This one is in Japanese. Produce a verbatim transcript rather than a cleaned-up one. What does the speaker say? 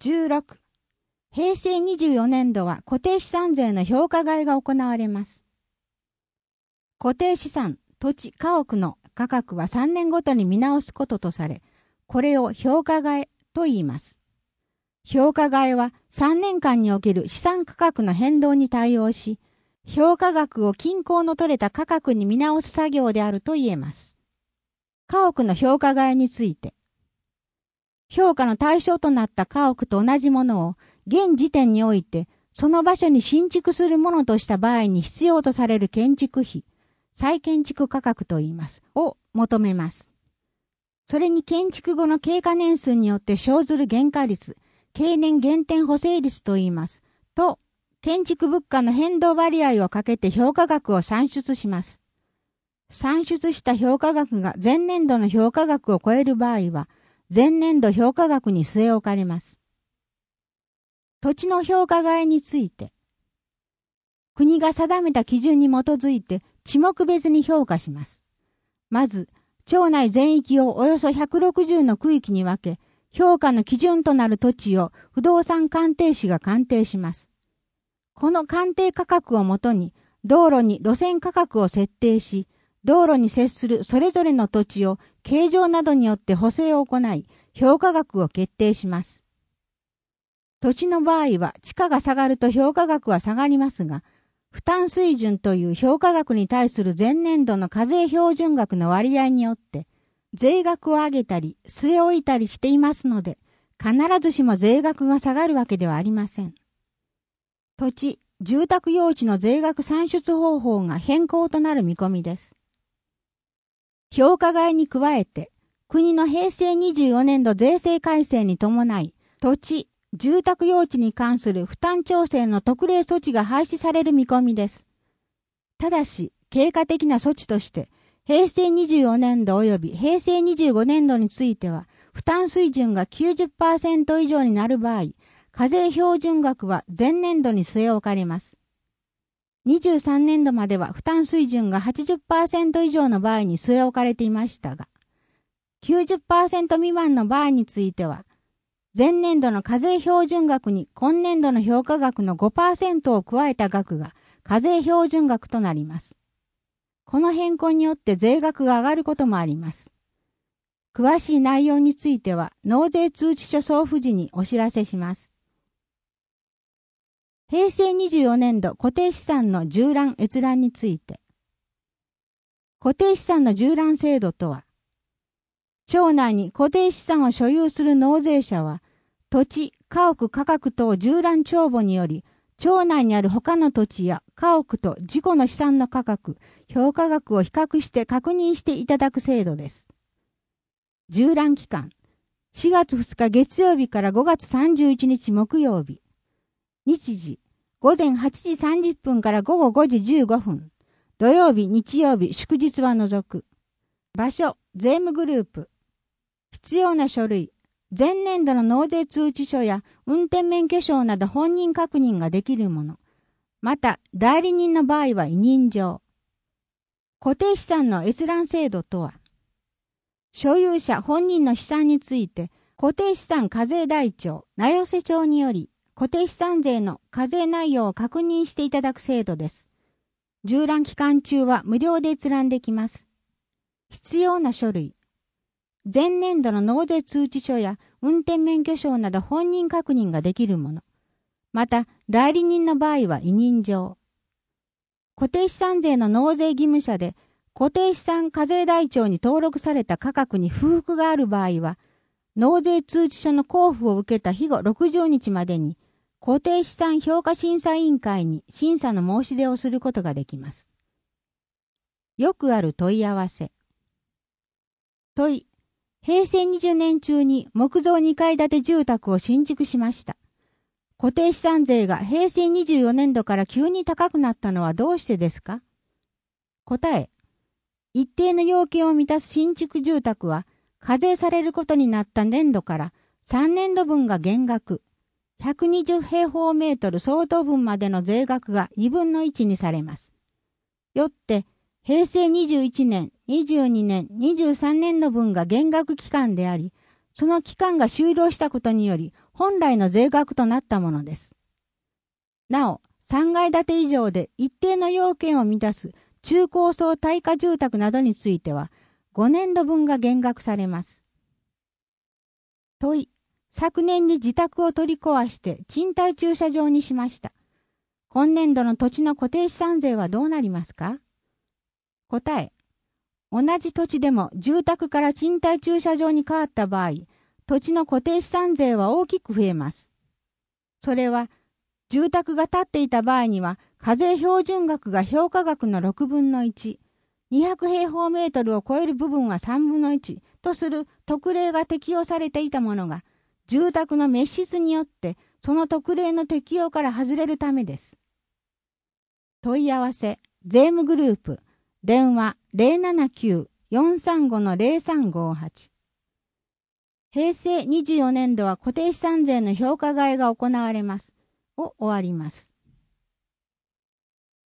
じゅうろく、平成にじゅうよねん度は固定資産税の評価外が行われます。固定資産、土地、家屋の価格はさんねんごとに見直すこととされ、これを評価外と言います。評価外はさんねんかんにおける資産価格の変動に対応し、評価額を均衡の取れた価格に見直す作業であると言えます。家屋の評価外について、評価の対象となった家屋と同じものを現時点においてその場所に新築するものとした場合に必要とされる建築費、再建築価格と言います、を求めます。それに建築後の経過年数によって生ずる原価率、経年減点補正率と言います。と、建築物価の変動割合をかけて評価額を算出します。算出した評価額が前年度の評価額を超える場合は、前年度評価額に据え置かれます。土地の評価外について、国が定めた基準に基づいて地目別に評価します。まず、町内全域をおよそひゃくろくじゅうの区域に分け、評価の基準となる土地を不動産鑑定士が鑑定します。この鑑定価格をもとに、道路に路線価格を設定し、道路に接するそれぞれの土地を形状などによって補正を行い、評価額を決定します。土地の場合は地価が下がると評価額は下がりますが、負担水準という評価額に対する前年度の課税標準額の割合によって、税額を上げたり据え置いたりしていますので、必ずしも税額が下がるわけではありません。土地、住宅用地の税額算出方法が変更となる見込みです。評価外に加えて、国の平成にじゅうよねん度税制改正に伴い、土地、住宅用地に関する負担調整の特例措置が廃止される見込みです。ただし、経過的な措置として、平成にじゅうよねん度及び平成にじゅうごねん度については、負担水準が きゅうじゅっパーセント 以上になる場合、課税標準額は前年度に据え置かれます。にじゅうさんねん度までは負担水準が はちじゅっパーセント 以上の場合に据え置かれていましたが、きゅうじゅっパーセント 未満の場合については、前年度の課税標準額に今年度の評価額の ごパーセント を加えた額が課税標準額となります。この変更によって税額が上がることもあります。詳しい内容については納税通知書送付時にお知らせします。平成にじゅうよねん度固定資産の縦覧閲覧について。固定資産の縦覧制度とは、町内に固定資産を所有する納税者は、土地、家屋価格等縦覧帳簿により、町内にある他の土地や家屋と自己の資産の価格、評価額を比較して確認していただく制度です。縦覧期間、しがつふつか月曜日からごがつさんじゅういちにち木曜日。日時、ごぜんはちじさんじゅっぷんからごごごじじゅうごふん。土曜日、日曜日、祝日は除く。場所、税務グループ。必要な書類、前年度の納税通知書や運転免許証など本人確認ができるもの。また、代理人の場合は委任状。固定資産の閲覧制度とは、所有者本人の資産について、固定資産課税台帳、名寄せ帳により、固定資産税の課税内容を確認していただく制度です。縦覧期間中は無料で閲覧できます。必要な書類。前年度の納税通知書や運転免許証など本人確認ができるもの。また、代理人の場合は委任状。固定資産税の納税義務者で、固定資産課税台帳に登録された価格に不服がある場合は、納税通知書の交付を受けた日後ろくじゅうにちまでに、固定資産評価審査委員会に審査の申し出をすることができます。よくある問い合わせ。問い。平成にじゅうねん中に木造にかい建て住宅を新築しました。固定資産税が平成にじゅうよねん度から急に高くなったのはどうしてですか？答え。一定の要件を満たす新築住宅は課税されることになった年度からさんねん度分が減額、ひゃくにじゅうへいほうメートル相当分までの税額がにぶんのいちにされます。よって、平成にじゅういちねん、にじゅうにねん、にじゅうさんねんの分が減額期間であり、その期間が終了したことにより、 本来の税額となったものです。なお、さんがい建て以上で一定の要件を満たす中高層耐火住宅などについては、ごねんどぶんが減額されます。問い、昨年に自宅を取り壊して賃貸駐車場にしました。今年度の土地の固定資産税はどうなりますか？答え、同じ土地でも住宅から賃貸駐車場に変わった場合、土地の固定資産税は大きく増えます。それは、住宅が建っていた場合には、課税標準額が評価額のろくぶんのいち、にひゃく平方メートルを超える部分はさんぶんのいちとする特例が適用されていたものが、住宅の滅失によってその特例の適用から外れるためです。問い合わせ、税務グループ、電話 ゼロななきゅう よんさんご のゼロさんごはち。平成にじゅうよねんどは固定資産税の評価替えが行われます。を終わります。